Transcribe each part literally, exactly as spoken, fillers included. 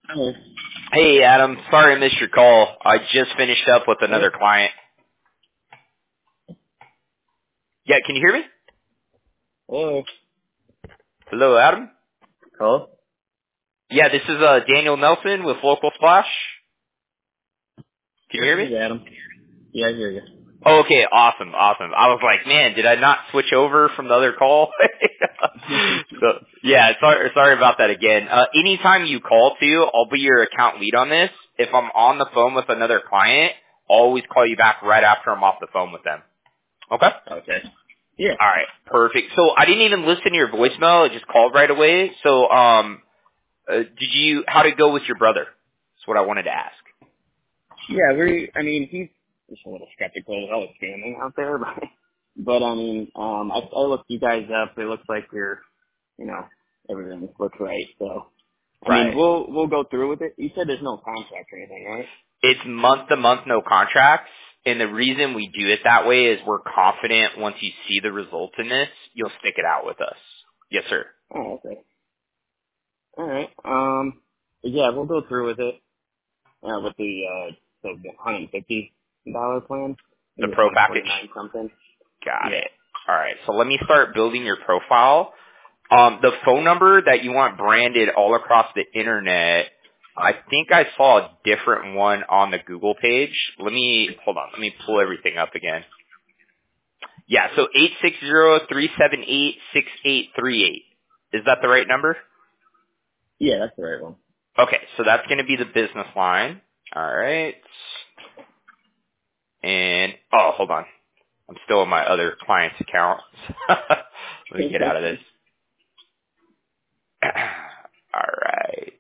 Hello. Hey, Adam. Sorry I missed your call. I just finished up with Hello. another client. Yeah, can you hear me? Hello. Hello, Adam? Hello. Yeah, this is uh, Daniel Nelson with Local Splash. Can you This hear me? is Adam. Yeah, I hear you. Oh, okay, awesome, awesome. I was like, man, did I not switch over from the other call? so, yeah, sorry, sorry about that again. Uh, anytime you call too, I'll be your account lead on this. If I'm on the phone with another client, I'll always call you back right after I'm off the phone with them. Okay? Okay. Yeah. All right, perfect. So I didn't even listen to your voicemail; it just called right away. So, um, uh, did you? How did it go with your brother? That's what I wanted to ask. Yeah, we, I mean, he's just a little skeptical of how it's scamming out there, but, but I mean, um, I, I looked you guys up. It looks like you're, you know, everything looks right. So, I mean, Right. we'll, we'll go through with it. You said there's no contract or anything, right? It's month to month, no contracts, and the reason we do it that way is we're confident once you see the results in this, you'll stick it out with us. Yes, sir. Oh, okay. All right. Um, yeah, we'll go through with it, uh, with the, uh, the one hundred fifty dollars plan. I The think it's pro one package. twenty-nine something. Got Yeah. it. All right. So let me start building your profile. Um, the phone number that you want branded all across the internet, I think I saw a different one on the Google page. Let me, hold on, let me pull everything up again. Yeah, so eight six zero three seven eight six eight three eight. Is that the right number? Yeah, that's the right one. Okay, so that's going to be the business line. All right. And, oh, hold on. I'm still in my other client's account. Let me get out of this. All right.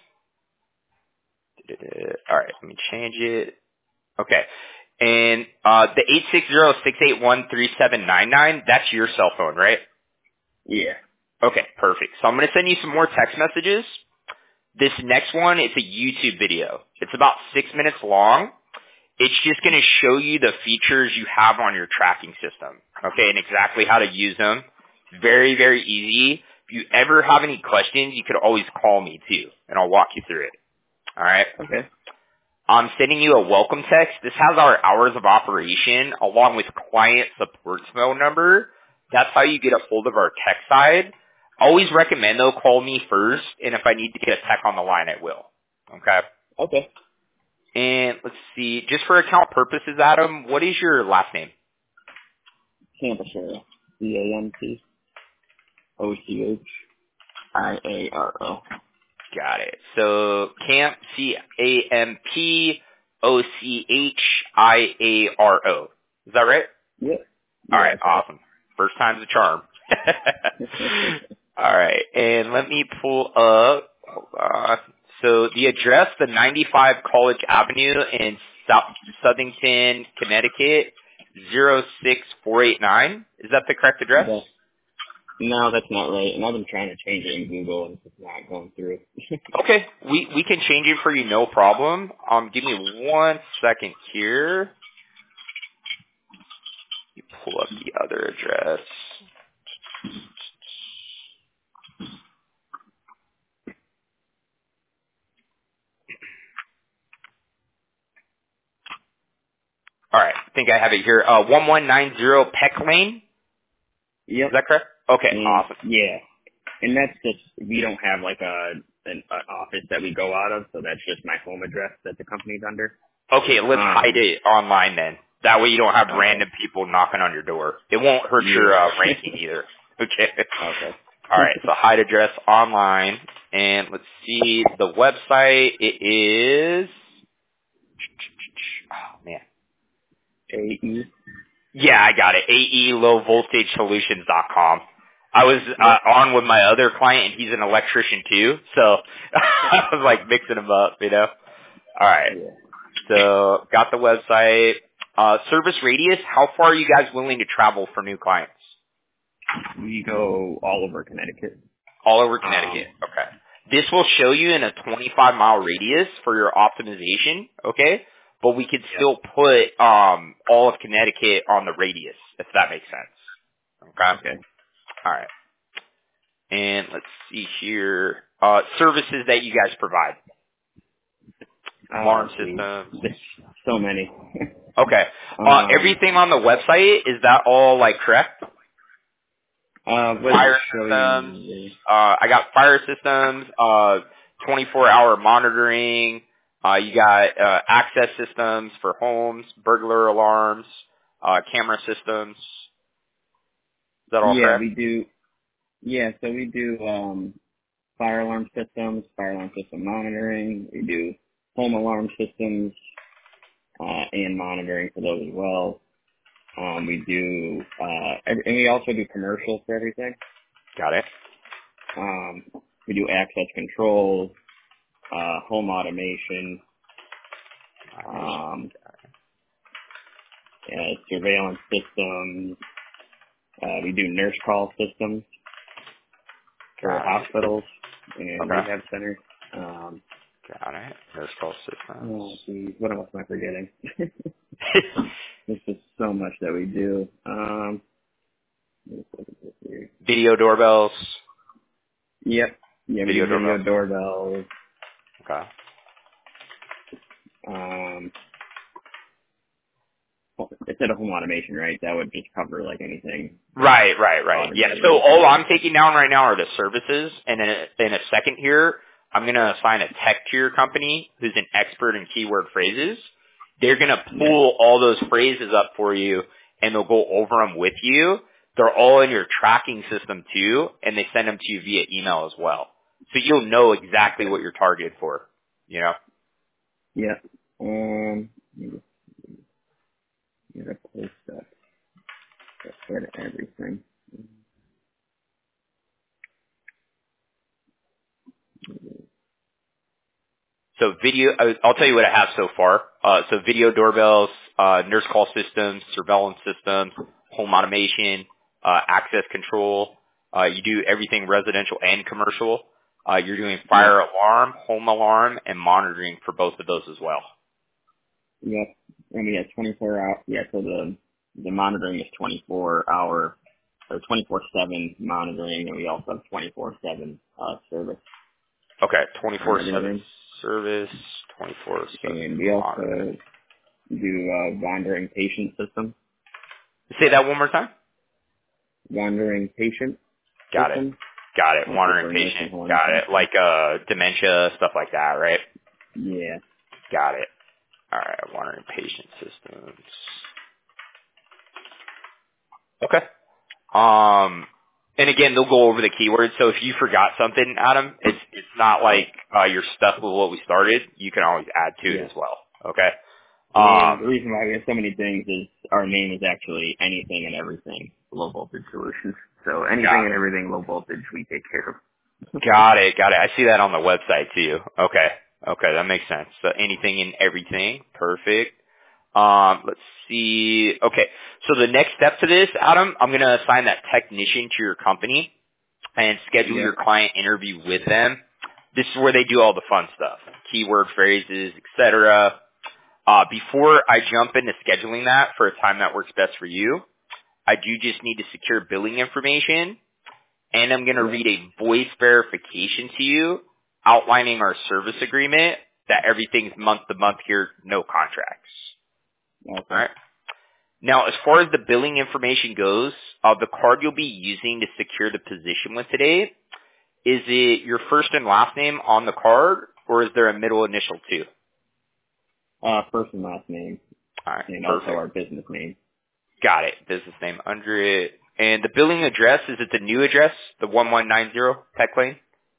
All right, let me change it. Okay. And uh the eight six zero six eight one three seven nine nine, that's your cell phone, right? Yeah. Okay, perfect. So I'm going to send you some more text messages. This next one, it's a YouTube video. It's about six minutes long. It's just going to show you the features you have on your tracking system, okay, and exactly how to use them. Very, very easy. If you ever have any questions, you could always call me too, and I'll walk you through it. All right? Okay. I'm sending you a welcome text. This has our hours of operation along with client support phone number. That's how you get a hold of our tech side. Always recommend though, call me first, and if I need to get a tech on the line, I will. Okay? Okay. And let's see, just for account purposes, Adam, what is your last name? Campashare. C A M P O C H I A R O. Got it. So, Camp, C A M P O C H I A R O. Is that right? Yep. All Yeah, right, that's right. awesome. First time's a charm. All right, and let me pull up. Hold on. So the address, the ninety-five College Avenue in South Southington, Connecticut, zero six four eight nine. Is that the correct address? That, no, that's not right. And I've been trying to change it in Google and it's just not going through. Okay, we we can change it for you, no problem. Um, give me one second here. You pull up the other address. All right, I think I have it here. Uh, one one nine zero Peck Lane. Is Yep. that correct? Okay, And awesome. yeah. And that's just, we don't have like a, an, an office that we go out of, so that's just my home address that the company's under. Okay, let's hide Um, it online then. That way you don't have okay. random people knocking on your door. It won't hurt your Yeah. uh, ranking either. Okay. Okay. All right, so hide address online. And let's see, the website, it is... Oh, man. A E. Yeah, I got it. A E low voltage solutions dot com. I was Yep. uh, on with my other client, and he's an electrician too, so I was like mixing them up, you know? All right. Yeah. So got the website. Uh, service radius, how far are you guys willing to travel for new clients? We go all over Connecticut. All over Um, Connecticut. Okay. This will show you in a twenty-five mile radius for your optimization, okay? But we could yeah. still put um, all of Connecticut on the radius, if that makes sense. Okay? Okay. All right. And let's see here. Uh, services that you guys provide. Alarm Oh, geez. systems. There's so many. Okay. Uh, um, everything on the website, is that all, like, correct? uh, what does it Fire show systems. you? Uh, I got fire systems, uh, twenty-four hour monitoring. Uh, you got, uh, access systems for homes, burglar alarms, uh, camera systems. Is that all Yeah, correct? we do. Yeah, so we do um, fire alarm systems, fire alarm system monitoring. We do home alarm systems uh, and monitoring for those as well. Um, we do, uh, and and we also do commercials for everything. Got it. Um, we do access control, uh, home automation, Automation. um, uh, surveillance systems. Uh, we do nurse call systems for Got it. hospitals and Okay. rehab centers. Um, Got it. Nurse call systems. oh, geez, what else am I forgetting? There's just so much that we do. Um, let's look at this here. Video doorbells. Yep. Yeah, we Video do video doorbells. doorbells. Okay. Um, instead of home automation, right? That would just cover like anything Right, right, right. Yeah. automated. So all I'm taking down right now are the services, and in a, in a second here, I'm going to assign a tech to your company who's an expert in keyword phrases. They're going to Yeah. pull all those phrases up for you, and they'll go over them with you. They're all in your tracking system too, and they send them to you via email as well. So you'll know exactly what you're targeted for. You know. Yeah. Um, let me just get a close up. Get everything. So video, I- I'll tell you what I have so far. Uh, so video doorbells, uh, nurse call systems, surveillance systems, home automation, uh, access control. Uh, you do everything residential and commercial. Uh, you're doing Yep. fire alarm, home alarm, and monitoring for both of those as well. Yep. And we have twenty-four hour. Yeah. So the the monitoring is twenty-four hour or twenty-four seven monitoring, and we also have twenty-four seven uh, service Okay, and twenty-four seven everything. service, twenty-four seven And we monitoring. also do uh, wandering patient system. Say that one more time. Wandering patient Got it. system, Got it. also Monitoring for nursing patient. homes. Got it. Like, uh, dementia, stuff like that, right? Yeah. Got it. All right, monitoring patient systems. Okay. Um, and again, they'll go over the keywords. So if you forgot something, Adam, it's it's not like uh, you're stuck with what we started. You can always add to it Yeah. as well. Okay. And the Um, reason why we have so many things is our name is actually anything and everything low voltage solutions. So anything got and it. everything low voltage we take care of. Got it. Got it. I see that on the website too. Okay. Okay, that makes sense. So anything and everything. Perfect. Um, let's see. Okay. So the next step to this, Adam, I'm going to assign that technician to your company and schedule Yeah. your client interview with them. This is where they do all the fun stuff, keyword phrases, et cetera. Uh, before I jump into scheduling that for a time that works best for you, I do just need to secure billing information, and I'm going to Yeah. read a voice verification to you outlining our service agreement that everything's month to month here, no contracts. All Okay. right. Now, as far as the billing information goes, uh, the card you'll be using to secure the position with today, is it your first and last name on the card, or is there a middle initial too? Uh, first and last name, All right, and also perfect. our business name. Got it. Business name under it. And the billing address, is it the new address, the one one nine zero Tech Lane?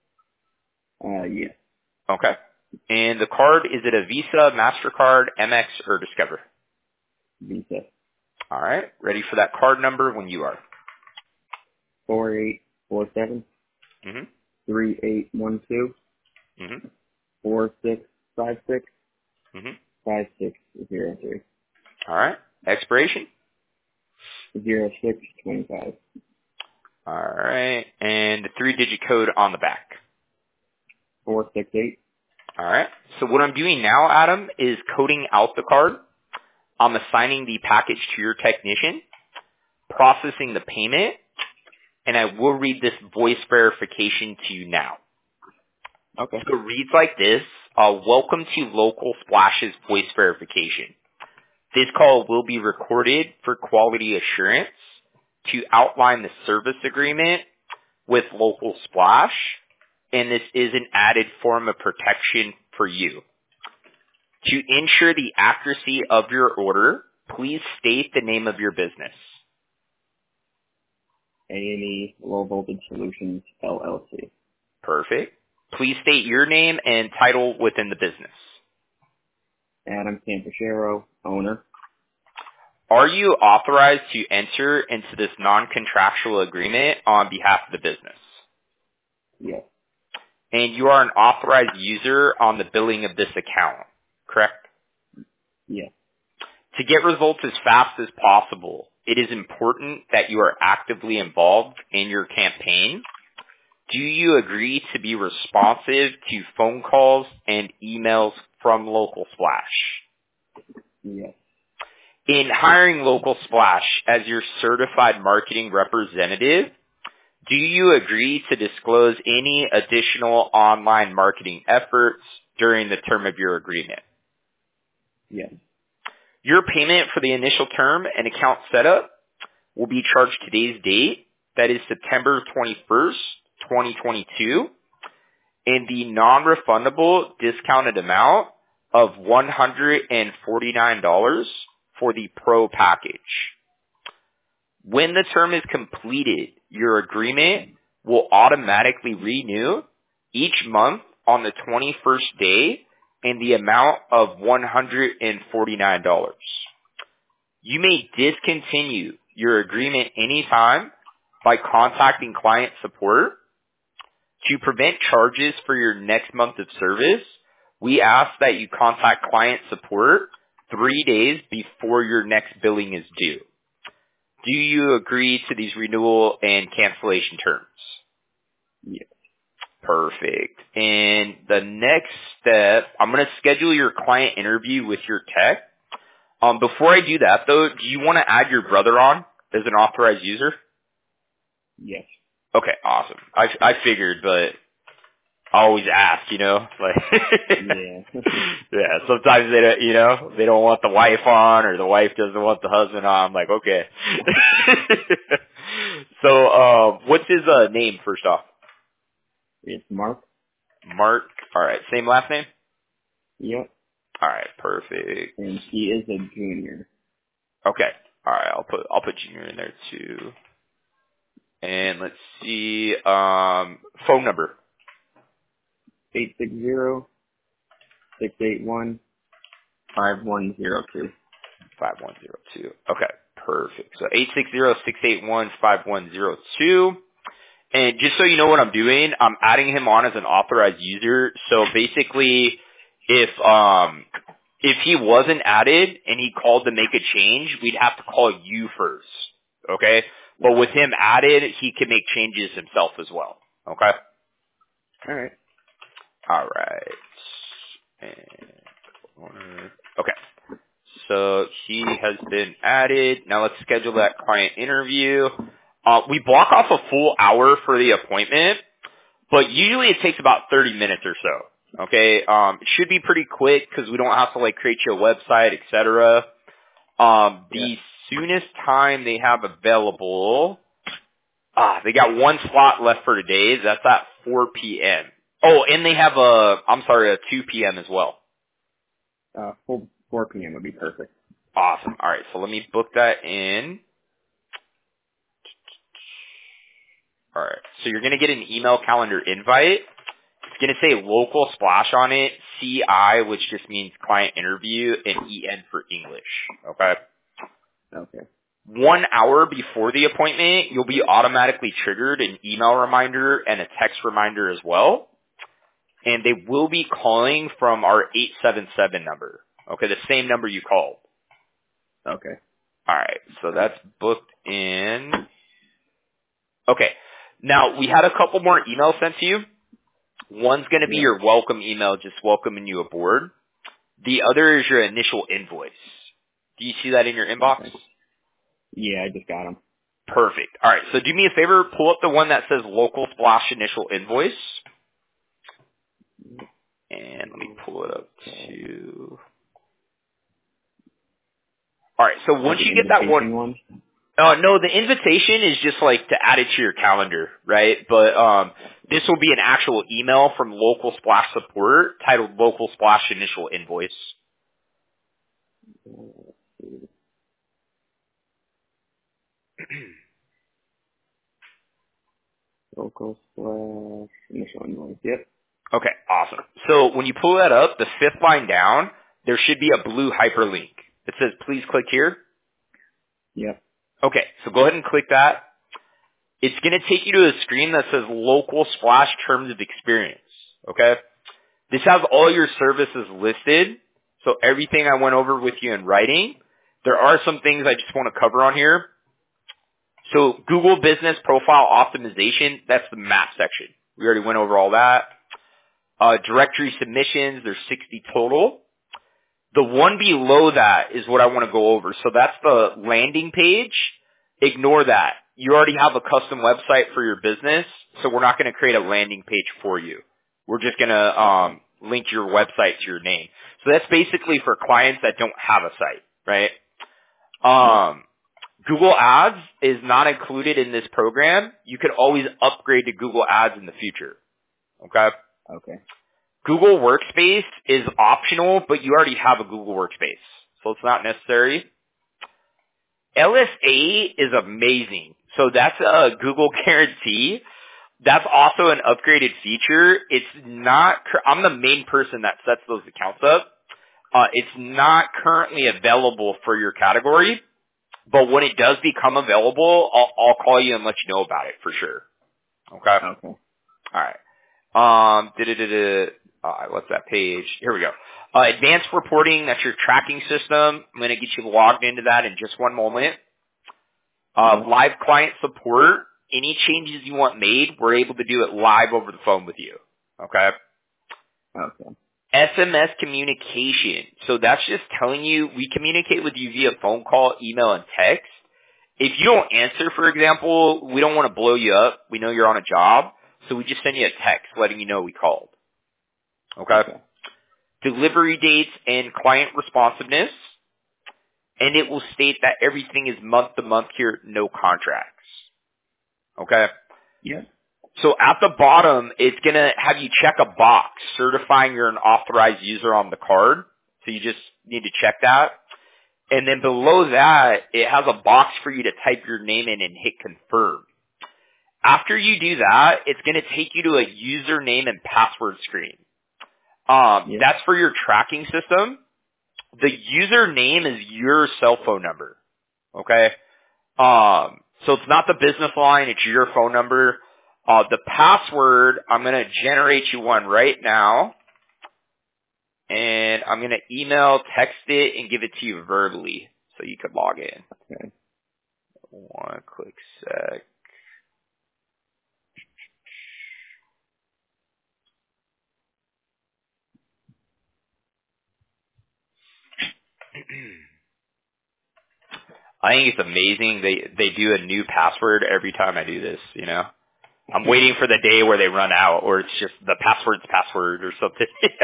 Uh, yeah. Okay. And the card, is it a Visa, MasterCard, Amex, or Discover? Visa. All right. Ready for that card number when you are. Four eight four seven Mm-hmm. three eight one two Mm-hmm. four six five six Mm-hmm. five six zero three All right. Expiration? zero six twenty five All right. And the three-digit code on the back. four six eight. All right. So what I'm doing now, Adam, is coding out the card. I'm assigning the package to your technician, processing the payment, and I will read this voice verification to you now. Okay. So it reads like this. Uh, welcome to Local Splash's voice verification. This call will be recorded for quality assurance to outline the service agreement with Local Splash, and this is an added form of protection for you. To ensure the accuracy of your order, please state the name of your business. A and E Low Voltage Solutions, L L C. Perfect. Please state your name and title within the business. Adam Campachero, owner. Are you authorized to enter into this non-contractual agreement on behalf of the business? Yes. And you are an authorized user on the billing of this account, correct? Yes. To get results as fast as possible, it is important that you are actively involved in your campaign. Do you agree to be responsive to phone calls and emails from Local Splash? Yes. In hiring Local Splash as your certified marketing representative, do you agree to disclose any additional online marketing efforts during the term of your agreement? Yes. Your payment for the initial term and account setup will be charged today's date, that is September twenty-first, twenty twenty-two, and the non-refundable discounted amount of one hundred forty-nine dollars for the Pro package. When the term is completed, your agreement will automatically renew each month on the twenty-first day in the amount of one hundred forty-nine dollars. You may discontinue your agreement anytime by contacting client support. To prevent charges for your next month of service, we ask that you contact client support three days before your next billing is due. Do you agree to these renewal and cancellation terms? Yes. Perfect. And the next step, I'm going to schedule your client interview with your tech. Um, before I do that, though, do you want to add your brother on as an authorized user? Yes. Okay, awesome. I, I figured, but I always ask, you know, like, Yeah. yeah, sometimes they don't, you know, they don't want the wife on or the wife doesn't want the husband on. I'm like, okay. So, um, what's his, uh, name first off? It's Mark. Mark. All right. Same last name? Yep. All right. Perfect. And he is a junior. Okay. All right. I'll put, I'll put junior in there too. And let's see, um, phone number. eight six zero, six eight one, five one zero two. five one zero two. Okay. Perfect. So eight six zero, six eight one, five one zero two. And just so you know what I'm doing, I'm adding him on as an authorized user. So basically, if um if he wasn't added and he called to make a change, we'd have to call you first. Okay? But with him added, he can make changes himself as well. Okay? All right. All right. And, okay. So he has been added. Now let's schedule that client interview. Uh, we block off a full hour for the appointment, but usually it takes about thirty minutes or so. Okay, um, it should be pretty quick because we don't have to like create you a website, et cetera. Um, Yeah. the soonest time they have available, ah, they got one slot left for today. That's at four p.m. Oh, and they have a, I'm sorry, a two p.m. as well. Uh, full four p.m. would be perfect. Awesome. All right, so let me book that in. All right. So you're going to get an email calendar invite. It's going to say Local Splash on it, C I, which just means client interview, and E N for English. Okay. Okay. One hour before the appointment, you'll be automatically triggered an email reminder and a text reminder as well. And they will be calling from our eight seven seven number. Okay, the same number you called. Okay. All right. So that's booked in. Okay. Now, we had a couple more emails sent to you. One's going to be Yeah. your welcome email, just welcoming you aboard. The other is your initial invoice. Do you see that in your inbox? Okay. Yeah, I just got him. Perfect. All right, so do me a favor, pull up the one that says Local Splash Initial Invoice. And let me pull it up too. All right, so once you get that one, one? uh, no, the invitation is just like to add it to your calendar, right? But um, this will be an actual email from Local Splash Support titled Local Splash Initial Invoice. Local slash initial invoice. Yep. Okay, awesome. So when you pull that up, the fifth line down, there should be a blue hyperlink. It says, please click here. Yep. Okay, so go ahead and click that. It's going to take you to a screen that says Local Splash Terms of Experience. Okay? This has all your services listed. So everything I went over with you in writing. There are some things I just want to cover on here. So Google Business Profile Optimization, that's the map section. We already went over all that. Uh, directory submissions, there's sixty total. The one below that is what I want to go over. So that's the landing page. Ignore that. You already have a custom website for your business, so we're not going to create a landing page for you. We're just going to um, link your website to your name. So that's basically for clients that don't have a site, right? Um, Google Ads is not included in this program. You could always upgrade to Google Ads in the future, okay? Okay. Google Workspace is optional, but you already have a Google Workspace, so it's not necessary. L S A is amazing. So that's a Google guarantee. That's also an upgraded feature. It's not, I'm the main person that sets those accounts up. Uh, it's not currently available for your category, but when it does become available, I'll, I'll call you and let you know about it for sure. Okay? Okay. All right. Um, da-da-da-da. Uh, what's that page? Here we go. Uh, advanced reporting, that's your tracking system. I'm going to get you logged into that in just one moment. Uh, Yeah. live client support. Any changes you want made, we're able to do it live over the phone with you. Okay? Okay. S M S communication. So that's just telling you we communicate with you via phone call, email, and text. If you don't answer, for example, we don't want to blow you up. We know you're on a job, so we just send you a text letting you know we called. Okay? Okay. Delivery dates and client responsiveness. And it will state that everything is month to month here, no contracts. Okay? Yeah. So at the bottom, it's going to have you check a box certifying you're an authorized user on the card. So you just need to check that. And then below that, it has a box for you to type your name in and hit confirm. After you do that, it's going to take you to a username and password screen. Um, Yeah. that's for your tracking system. The username is your cell phone number. Okay? Um, so it's not the business line, it's your phone number. Uh, the password, I'm going to generate you one right now. And I'm going to email, text it, and give it to you verbally so you could log in. Okay. One quick sec. I think it's amazing. They they do a new password every time I do this, you know. I'm waiting for the day where they run out, or it's just the password's password or something.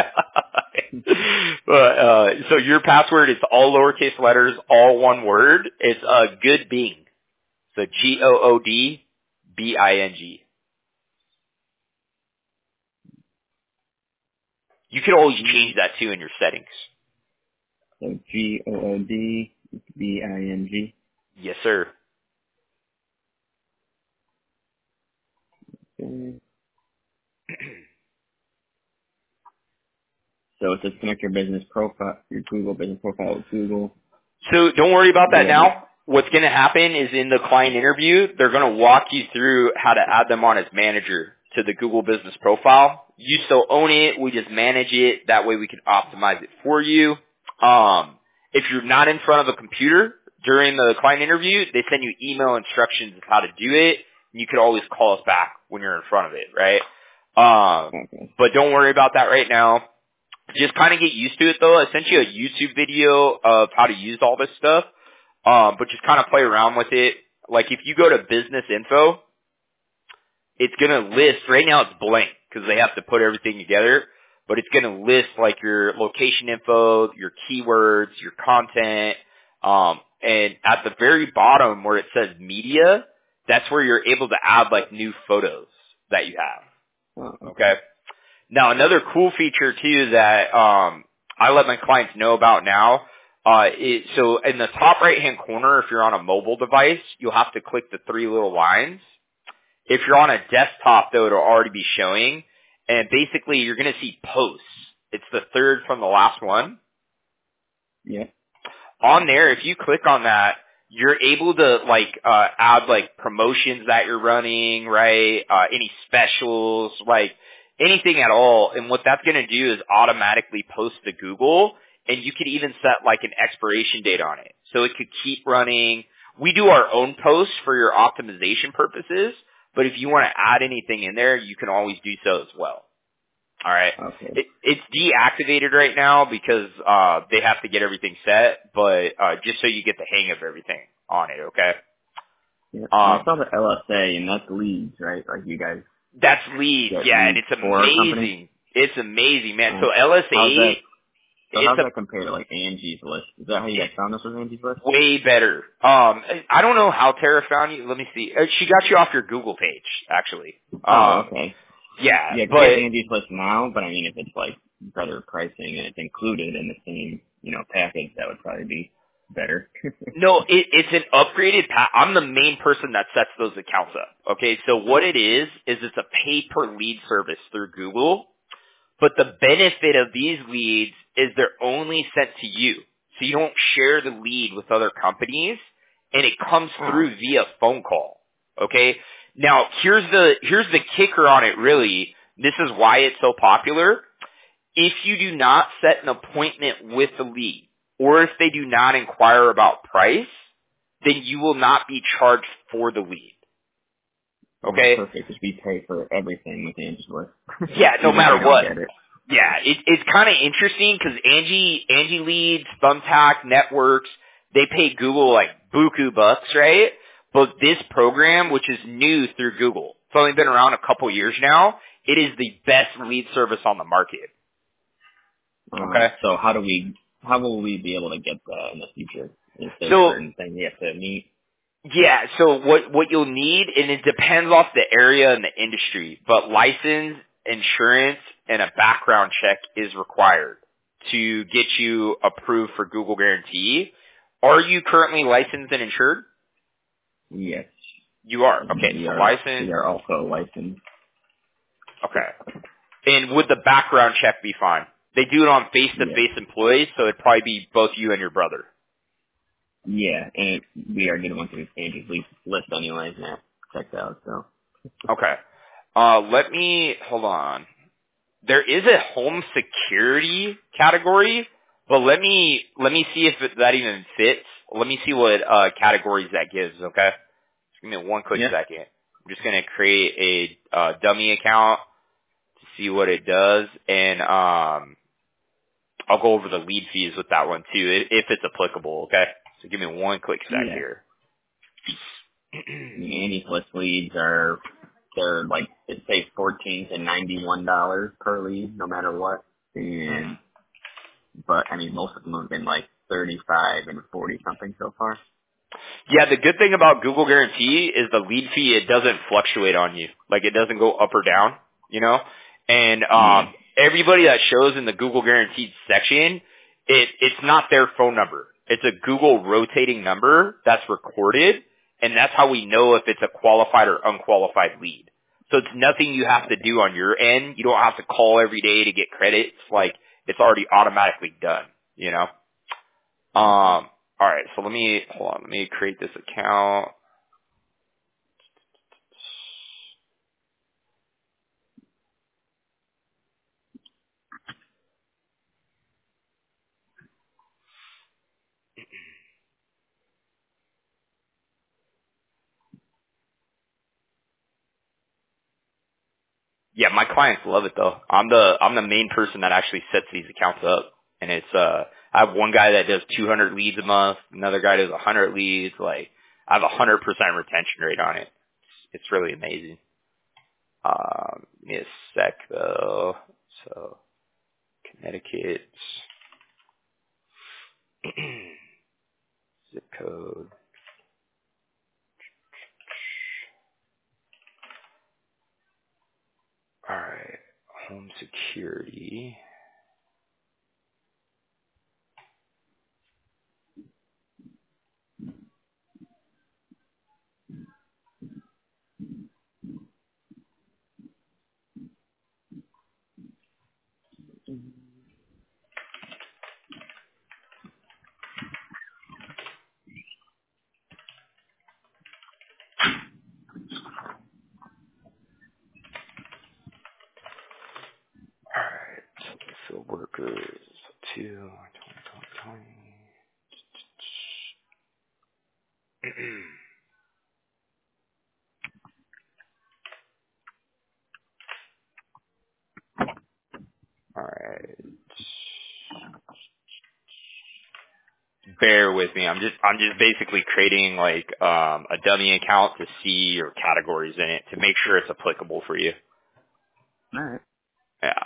but uh, so your password is all lowercase letters, all one word. It's a uh, good Bing. So G O O D B I N G. You can always change that too in your settings. So G O O D B I N G. Yes, sir. Okay. So it says connect your business profile, your Google business profile with Google. So don't worry about Do that I need- now. What's going to happen is in the client interview, they're going to walk you through how to add them on as manager to the Google business profile. You still own it. We just manage it. That way we can optimize it for you. Um, if you're not in front of a computer during the client interview, they send you email instructions of how to do it. And you could always call us back when you're in front of it, right? Um, Okay. but don't worry about that right now. Just kind of get used to it though. I sent you a YouTube video of how to use all this stuff. Um, but just kind of play around with it. Like if you go to business info, it's going to list, right now it's blank because they have to put everything together. but it's going to list like your location info, your keywords, your content, um, and at the very bottom where it says media, that's where you're able to add like new photos that you have. Oh, Okay. Now another cool feature too that um, I let my clients know about now. Uh, it, so in the top right hand corner, if you're on a mobile device, you'll have to click the three little lines. If you're on a desktop, though, it'll already be showing. And basically, you're going to see posts. It's the third from the last one. yeah. On there, if you click on that, you're able to like uh, add like promotions that you're running, right? Uh, any specials, like anything at all. And what that's going to do is automatically post to Google, and you could even set like an expiration date on it, so it could keep running. We do our own posts for your optimization purposes, but if you want to add anything in there, you can always do so as well. All right. Okay. It, it's deactivated right now because uh they have to get everything set, but uh just so you get the hang of everything on it, okay? Yeah. And I Um saw the L S A, and that's leads, right? Like you guys that's leads, get yeah, and leads it's for our company. amazing. It's amazing, man. So Um, L S how's that? A, So it's how's a that compare to like Angie's List? Is that how you guys found us with Angie's List? way better. Um I don't know how Tara found you. Let me see. Uh, She got you off your Google page, actually. Oh, Um okay. yeah, Yeah, 'cause we have but Angie's List now, but I mean, if it's like better pricing and it's included in the same, you know, package, that would probably be better. no, it, it's an upgraded pa- I'm the main person that sets those accounts up. Okay, so what it is, is it's a pay per lead service through Google, but the benefit of these leads is they're only sent to you. So you don't share the lead with other companies, and it comes Oh, through via phone call. Okay? Now, here's the, here's the kicker on it really. This is why it's so popular. If you do not set an appointment with the lead, or if they do not inquire about price, then you will not be charged for the lead. oh, Okay? perfect. Because we pay for everything with Angie's List, Yeah, no even if we matter don't what. get it. Yeah, it, it's kind of interesting because Angie, Angie Leads, Thumbtack, Networks, they pay Google like buku bucks, right? But this program, which is new through Google, it's only been around a couple years now, it is the best lead service on the market. Okay? Um, so how do we, how will we be able to get that in the future? Is there So, certain things we have to meet? yeah, so what, what you'll need, and it depends off the area and the industry, but license, insurance, and a background check is required to get you approved for Google Guarantee. Are you currently licensed and insured? Yes. You are. And Okay, we so are, licensed. we are also licensed. Okay. And would the background check be fine? They do it on Yes. face-to-face employees, so it'd probably be both you and your brother. Yeah, and we are getting one through Angie's List list anyways, and that checked out, so. Okay. Uh, let me, hold on. There is a home security category, but let me let me see if it, that even fits. Let me see what uh, categories that gives. Okay, just give me one quick Yeah. second. I'm just gonna create a uh, dummy account to see what it does, and um, I'll go over the lead fees with that one too, i- if it's applicable. Okay, so give me one quick sec Yeah. here. I mean, Angie's List leads are, they're like, it pays fourteen to ninety-one dollars per lead, no matter what. And, but, I mean, most of them have been like thirty-five and forty something so far. Yeah, the good thing about Google Guarantee is the lead fee, it doesn't fluctuate on you. Like it doesn't go up or down, you know? And Yeah. um everybody that shows in the Google Guaranteed section, it it's not their phone number. It's a Google rotating number that's recorded, and that's how we know if it's a qualified or unqualified lead. So it's nothing you have to do on your end. You don't have to call every day to get credits. Like it's already automatically done, you know? Okay. Um, all right, so let me hold on. Let me create this account. Yeah, my clients love it though. I'm the I'm the main person that actually sets these accounts up, and it's uh I have one guy that does two hundred leads a month, another guy does one hundred leads. Like I have a one hundred percent retention rate on it. It's really amazing. Um, give me a sec though. So Connecticut. Zip code. All right. Home security. All right. Field workers. Two. twenty, twenty, twenty. All right. Bear with me. I'm just I'm just basically creating like um, a dummy account to see your categories in it to make sure it's applicable for you. All right. Yeah.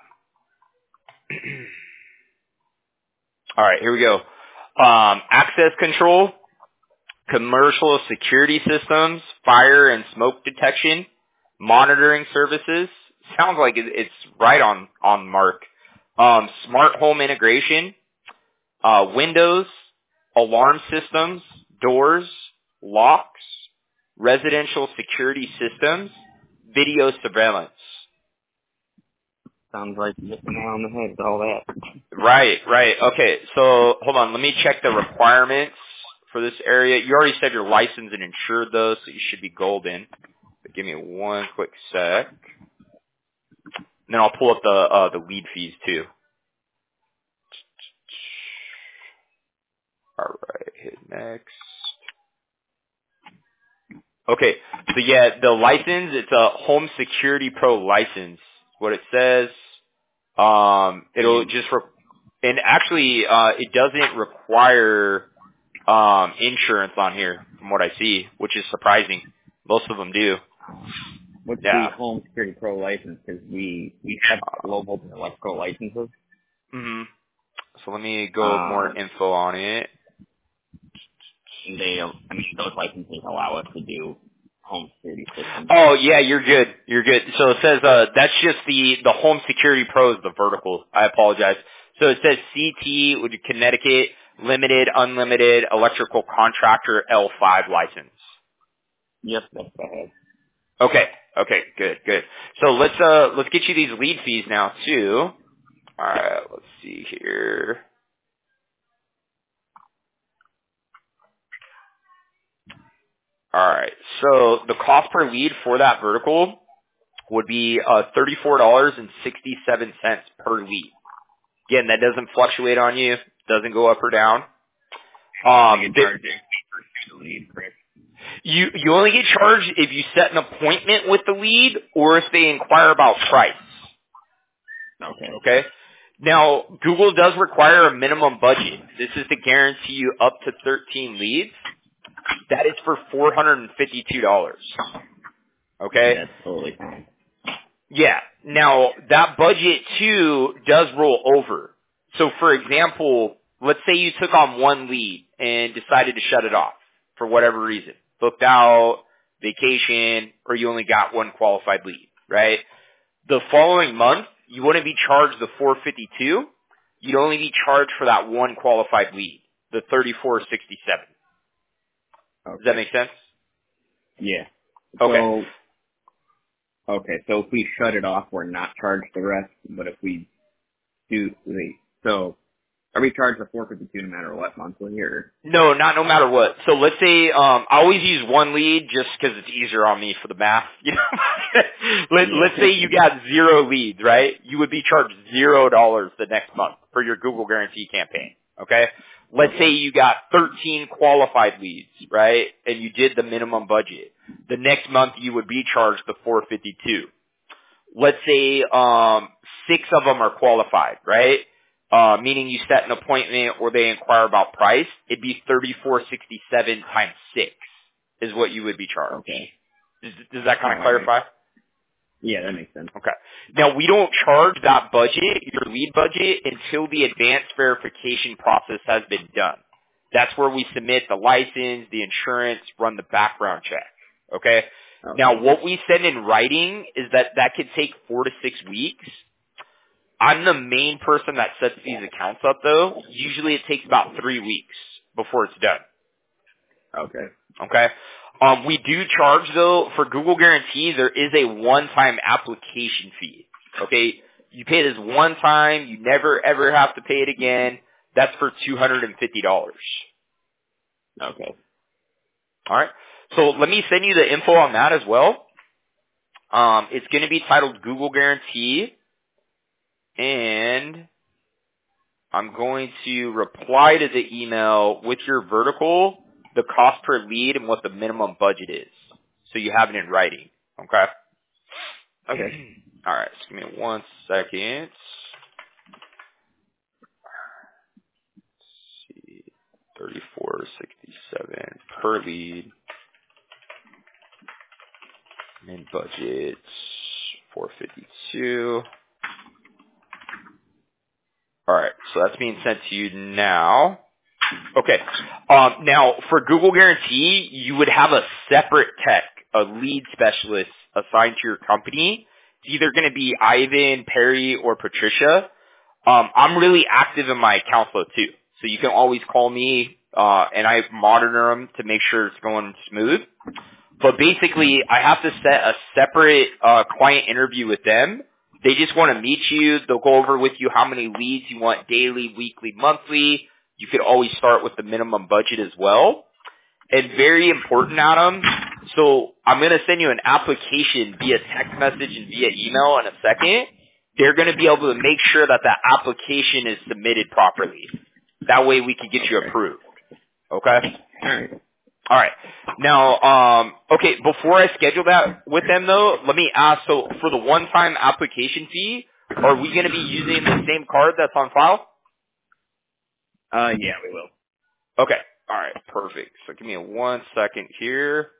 All right. Here we go. Um, access control, commercial security systems, fire and smoke detection, monitoring services. Sounds like it- it's right on on mark. Um, smart home integration, uh, windows, alarm systems, doors, locks, residential security systems, video surveillance. Sounds like you hit the nail on the head with all that. Right, right. Okay, so hold on. Let me check the requirements for this area. You already said you're licensed and insured, though, so you should be golden. But give me one quick sec. And then I'll pull up the uh, the lead fees, too. All right, hit next. Okay, so yeah, the license, it's a Home Security Pro license. What it says, um, it'll just, re- and actually, uh, it doesn't require um, insurance on here, from what I see, which is surprising. Most of them do. What's the Yeah. Home Security Pro license? Because we, we have low voltage electrical licenses. hmm So let me go more Um, info on it. and they, I mean, those licenses allow us to do home security systems. Oh yeah, you're good. You're good. So it says uh that's just the the Home Security Pro is the vertical. I apologize. So it says C T with Connecticut Limited Unlimited Electrical Contractor L five license. Yep, that's what I have. Okay. Okay. Good. Good. So let's uh let's get you these lead fees now too. All right. Let's see here. All right. So the cost per lead for that vertical would be uh thirty-four dollars and sixty-seven cents per lead. Again, that doesn't fluctuate on you, doesn't go up or down. I Um, get th- charged for the lead, correct? you you only get charged if you set an appointment with the lead or if they inquire about price. Okay. Okay. Now, Google does require a minimum budget. This is to guarantee you up to thirteen leads. That is for four hundred and fifty-two dollars. Okay. That's totally fine. Yeah. Now, that budget too does roll over. So for example, let's say you took on one lead and decided to shut it off for whatever reason. Booked out, vacation, or you only got one qualified lead, right? The following month, you wouldn't be charged the four hundred fifty-two dollars. You'd only be charged for that one qualified lead, the thirty-four sixty-seven. Does that Okay. make sense? Yeah. Okay. So, okay, so if we shut it off, we're not charged the rest, but if we do, wait, so are we charged the four hundred fifty-two no matter what monthly, or? No, not no matter what. So let's say um, I always use one lead just because it's easier on me for the math. You know, Let, Yeah. let's say you got zero leads, right? You would be charged zero dollars the next month for your Google Guarantee campaign. Okay. Let's Okay. say you got thirteen qualified leads, right? And you did the minimum budget. The next month you would be charged the four hundred fifty-two. Let's say um, six of them are qualified, right? Uh, meaning you set an appointment or they inquire about price, it'd be thirty-four sixty-seven times six is what you would be charged. Okay. Does, does that kind of All right. clarify? Yeah, that makes sense. Okay. Now, we don't charge that budget, your lead budget, until the advanced verification process has been done. That's where we submit the license, the insurance, run the background check. Okay? Okay. Now, what we send in writing is that that could take four to six weeks. I'm the main person that sets these accounts up, though. Usually it takes about three weeks before it's done. Okay. Okay? Um, we do charge, though, for Google Guarantee, there is a one-time application fee. Okay? You pay this one time. You never, ever have to pay it again. That's for two hundred fifty dollars. Okay. All right? So let me send you the info on that as well. Um, it's going to be titled Google Guarantee. And I'm going to reply to the email with your vertical, the cost per lead, and what the minimum budget is. So you have it in writing. Okay? Okay. All right. So give me one second. Let's see. thirty-four sixty-seven per lead. Min budget four fifty-two. All right. So that's being sent to you now. Okay. Um, now, for Google Guarantee, you would have a separate tech, a lead specialist assigned to your company. It's either going to be Ivan, Perry, or Patricia. Um, I'm really active in my account flow, too. So you can always call me, uh, and I monitor them to make sure it's going smooth. But basically, I have to set a separate uh, client interview with them. They just want to meet you. They'll go over with you how many leads you want daily, weekly, monthly. You could always start with the minimum budget as well. And very important, Adam, so I'm going to send you an application via text message and via email in a second. They're going to be able to make sure that that application is submitted properly. That way we can get you approved. Okay? All right. All right. Now, um, okay, before I schedule that with them, though, let me ask, so for the one-time application fee, are we going to be using the same card that's on file? Uh, yeah, we will. Okay. All right. Perfect. So give me one second here.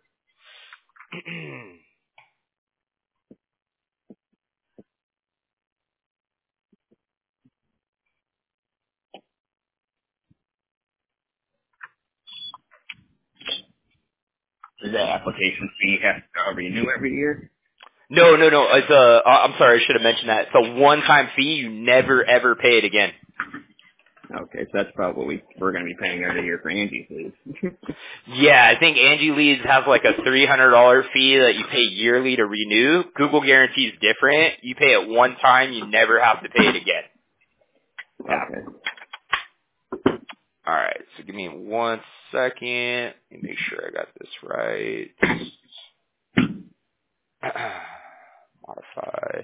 Does that application fee have to renew every year? No, no, no. It's a, uh, I'm sorry, I should have mentioned that. It's a one-time fee. You never, ever pay it again. Okay, so that's about what we, we're going to be paying every year for Angie's leads. Yeah, I think Angie Leads has like a three hundred dollars fee that you pay yearly to renew. Google Guarantee is different. You pay it one time. You never have to pay it again. Yeah. Okay. All right. So give me one second. Let me make sure I got this right. Modify.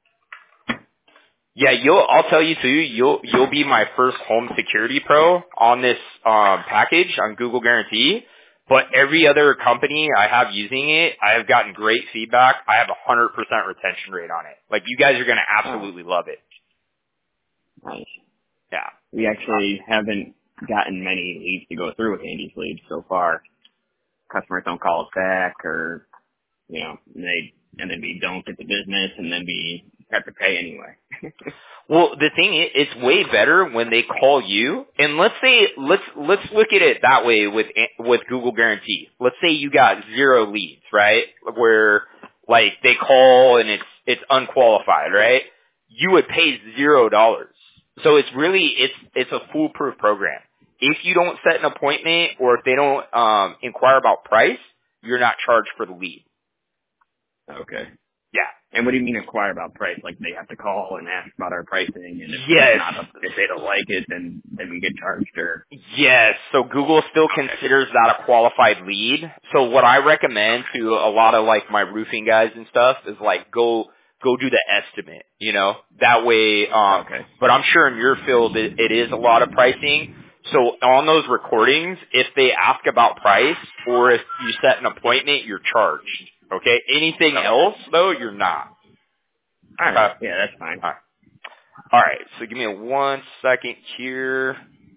Yeah, you'll. I'll tell you too. You'll you'll be my first home security pro on this um, package on Google Guarantee. But every other company I have using it, I have gotten great feedback. I have a hundred percent retention rate on it. Like you guys are going to absolutely love it. Nice. Yeah. We actually haven't gotten many leads to go through with Angie's leads so far. Customers don't call us back, or you know, they and then we don't get the business, and then we have to pay anyway. Well, the thing is, it's way better when they call you. And let's say, let's let's look at it that way with with Google Guarantee. Let's say you got zero leads, right? Where like they call and it's it's unqualified, right? You would pay zero dollars. So it's really it's it's a foolproof program. If you don't set an appointment or if they don't um, inquire about price, you're not charged for the lead. Okay. Yeah. And what do you mean inquire about price? Like they have to call and ask about our pricing, and if Yes. it's not up, if they don't like it, then then we get charged, or Yes. So Google still considers that a qualified lead. So what I recommend to a lot of like my roofing guys and stuff is like go go do the estimate. You know that way. Um, okay. But I'm sure in your field it, it is a lot of pricing. So on those recordings, if they ask about price or if you set an appointment, you're charged. Okay. Anything Okay. else though, you're not. All Okay. right. Yeah, that's fine. All right. All right. So give me one second here.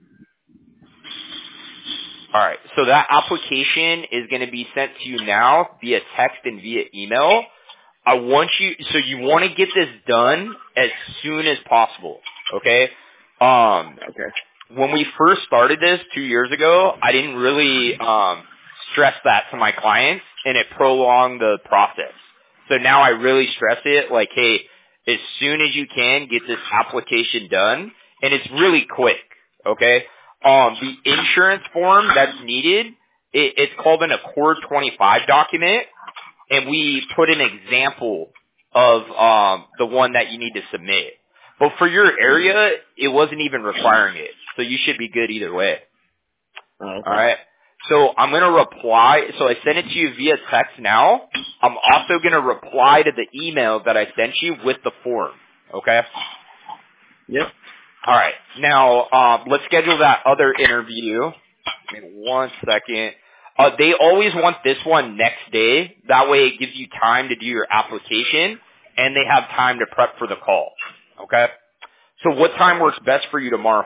All right. So that application is going to be sent to you now via text and via email. I want you, so you want to get this done as soon as possible, okay? Um, Okay. when we first started this two years ago, I didn't really um, stress that to my clients, and it prolonged the process. So now I really stress it, like, hey, as soon as you can, get this application done, and it's really quick, okay? Um, the insurance form that's needed, it, it's called an Accord twenty-five document, and we put an example of um, the one that you need to submit. But for your area, it wasn't even requiring it, so you should be good either way. Oh, okay. All right. So I'm going to reply. So I sent it to you via text now. I'm also going to reply to the email that I sent you with the form. Okay. Yep. All right. Now um, let's schedule that other interview. Give me one second. Uh, they always want this one next day. That way it gives you time to do your application, and they have time to prep for the call. Okay. So what time works best for you tomorrow?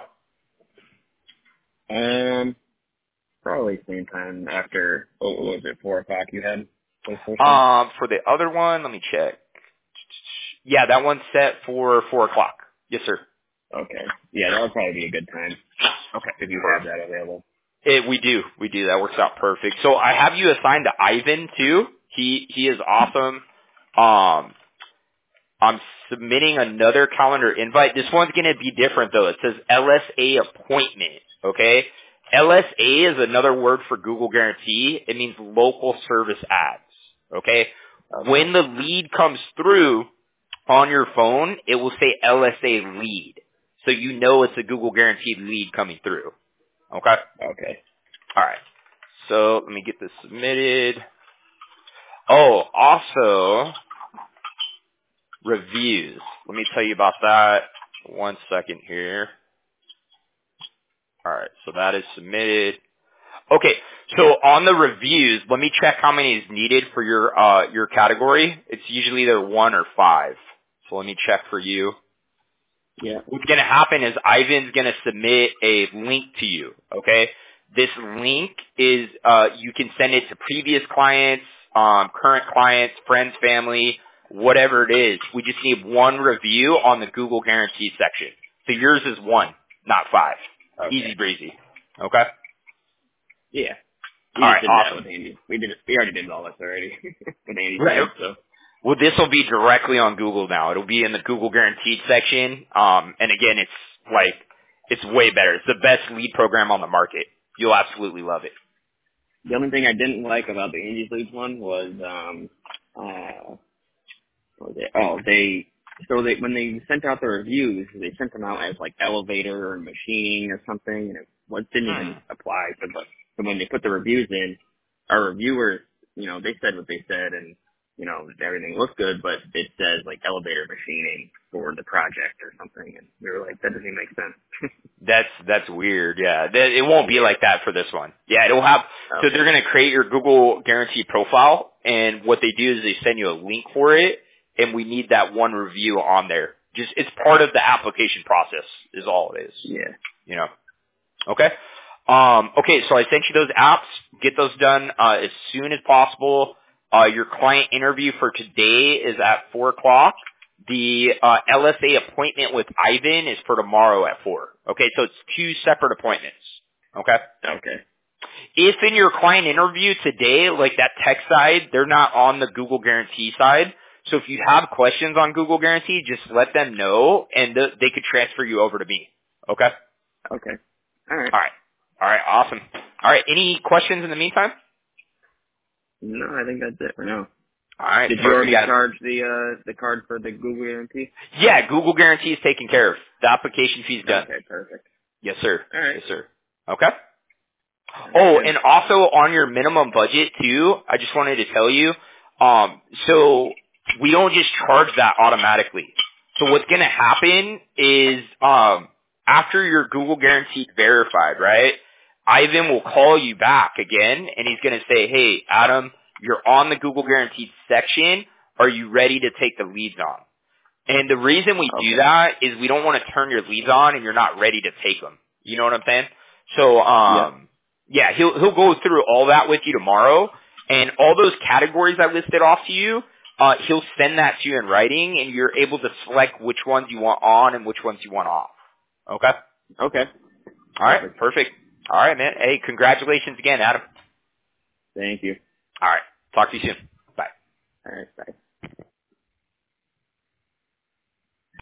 Um, probably same time after, what was it, four o'clock you had? For the first one? Um, for the other one, let me check. Yeah, that one's set for four o'clock. Yes, sir. Okay. Yeah, that would probably be a good time Okay. if you have Perfect. that available. It, we do. We do. That works out perfect. So I have you assigned to Ivan too. He he is awesome. Um, I'm submitting another calendar invite. This one's going to be different though. It says L S A appointment. Okay. L S A is another word for Google Guarantee. It means local service ads. Okay. Okay. When the lead comes through on your phone, it will say L S A lead. So you know it's a Google Guaranteed lead coming through. Okay? Okay. Alright. So let me get this submitted. Oh, also, reviews. Let me tell you about that. One second here. Alright, so that is submitted. Okay, so on the reviews, let me check how many is needed for your, uh, your category. It's usually either one or five. So let me check for you. Yeah. What's going to happen is Ivan's going to submit a link to you, okay? This link is, uh, you can send it to previous clients, um, current clients, friends, family, whatever it is. We just need one review on the Google Guarantee section. So yours is one, not five. Okay. Easy breezy. Okay? Yeah. We All just right, did that awesome. with Andy. We did it. We already did all this already with Andy's Right. lead, so. Well, this will be directly on Google now. It'll be in the Google Guaranteed section. Um, and again, it's like, it's way better. It's the best lead program on the market. You'll absolutely love it. The only thing I didn't like about the Andy's leads one was, um, uh, what was it? Oh, they, so they, when they sent out the reviews, they sent them out as like elevator or machining or something, and it was, didn't Hmm. even apply to the, so when they put the reviews in, our reviewers, you know, they said what they said, and, you know, everything looked good, but it says like elevator machining for the project or something, and we were like, that doesn't even make sense. That's, that's weird. Yeah. That, it won't be like that for this one. Yeah, it'll have, so Okay. they're going to create your Google Guarantee profile, and what they do is they send you a link for it, and we need that one review on there. Just, it's part of the application process is all it is. Yeah. You know? Okay? Um, okay, so I sent you those apps. Get those done uh, as soon as possible. Uh, your client interview for today is at four o'clock. The uh, L S A appointment with Ivan is for tomorrow at four. Okay, so it's two separate appointments. Okay? Okay. If in your client interview today, like that tech side, they're not on the Google Guarantee side. So if you have questions on Google Guarantee, just let them know, and th- they could transfer you over to me. Okay? Okay. All right. All right. All right. Awesome. All right. Any questions in the meantime? No, I think that's it for now. All right. Did you Perfect. already Yeah. charge the uh the card for the Google guarantee? Yeah. Google Guarantee is taken care of. The application fee's done. Okay, perfect. Yes, sir. All right. Yes, sir. Okay. Sounds Oh, good. and also on your minimum budget too, I just wanted to tell you, um, so we don't just charge that automatically. So what's going to happen is, um, after your Google Guarantee verified, right, Ivan will call you back again, and he's going to say, hey, Adam, you're on the Google Guaranteed section. Are you ready to take the leads on? And the reason we do Okay. that is we don't want to turn your leads on and you're not ready to take them. You know what I'm saying? So, Yep. um, yeah, he'll he'll go through all that with you tomorrow, and all those categories I listed off to you. uh, he'll send that to you in writing, and you're able to select which ones you want on and which ones you want off. Okay? Okay. All right. Perfect. Perfect. All right, man. Hey, congratulations again, Adam. Thank you. All right. Talk to you soon. Bye. All right. Bye.